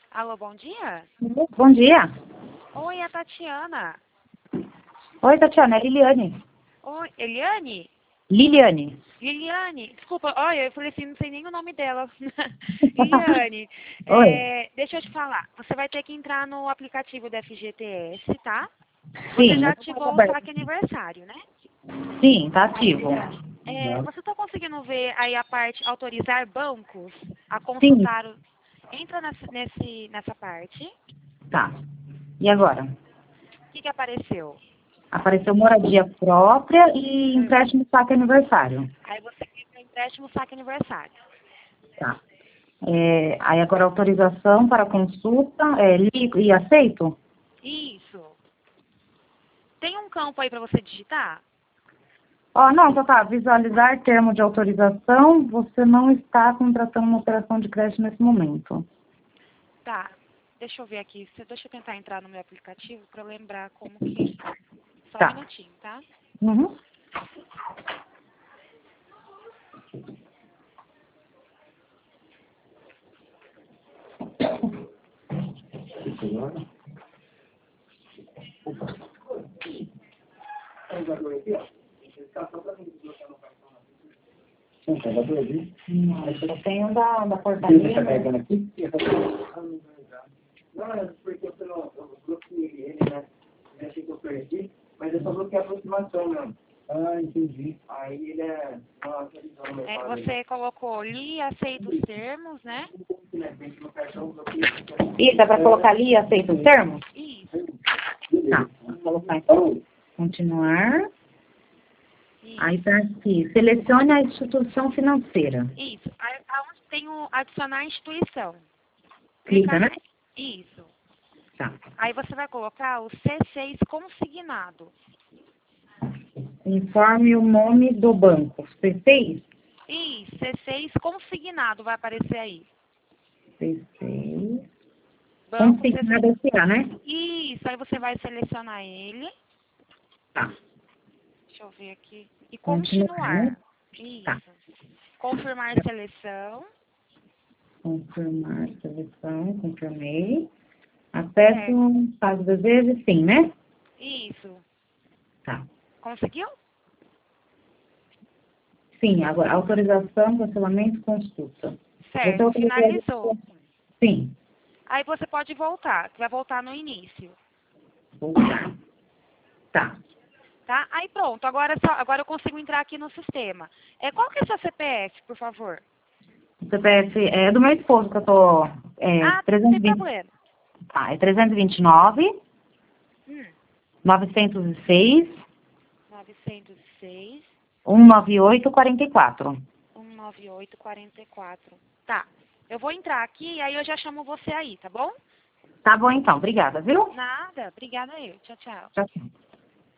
Alô, bom dia? Bom dia. Oi, é a Tatiana. Oi, Tatiana, é Liliane. Oi, Eliane? Liliane. Liliane, desculpa, olha, eu falei assim, não sei nem o nome dela. Liliane, Oi. deixa eu te falar, você vai ter que entrar no aplicativo da FGTS, tá? Você Sim, já eu tô ativou o aberto. saque aniversário, né? Sim, tá ativo. Você tá conseguindo ver aí a parte autorizar bancos a Sim, consultar o... Entra nessa parte. tá. E agora? O que apareceu? Apareceu moradia própria e empréstimo saque aniversário. Aí você clica em empréstimo saque aniversário. Tá. Aí agora autorização para consulta, e aceito? Isso. Tem um campo aí para você digitar? Ó, não, só tá. Visualizar termo de autorização, você não está contratando uma operação de crédito nesse momento. Tá. Deixa eu ver aqui. Deixa eu tentar entrar no meu aplicativo para eu lembrar como que... Só um Tá. minutinho, tá? Uhum. Eu tenho da portaria. Não, é porque eu bloqueei ele, né? Eu achei que eu perdi, mas eu só bloqueei a aproximação mesmo. Ah, entendi. Aí ele é... Nossa, Você colocou li e aceita os termos, né? Isso, é para colocar ali, aceita os termos? Isso. Tá, vou colocar então. Continuar. Isso. Aí tá aqui, selecione a instituição financeira. Isso. Aonde tem o adicionar instituição. Clica, né? Isso. Tá. Aí você vai colocar o C6 consignado. Informe o nome do banco. C6? Isso, C6 consignado vai aparecer aí. C6. Banco Consignado C6. SA, né? Isso, aí você vai selecionar ele. Tá. Deixa eu ver aqui. E Continuar, né? continuar. Tá. Isso. Confirmar seleção. Confirmar seleção, confirmei. Acesso, caso deseje, sim, né? Isso. Tá. Conseguiu? Sim, agora, autorização, cancelamento, consulta. Você Certo, autorizou? finalizou. Sim. Aí você pode voltar, que vai voltar no início. Voltar. Tá. Tá? Aí pronto, agora eu consigo entrar aqui no sistema. Qual que é o seu CPF, por favor? O CPF é do meu esposo que eu tô. Ah, não tem 320. problema. Tá, é 329, Hum, 906, 906, 198, 44. 19844. Tá. Eu vou entrar aqui, aí eu já chamo você aí, tá bom? Tá bom então, obrigada, viu? Nada. Obrigada eu. Tchau, tchau. Tchau, tchau.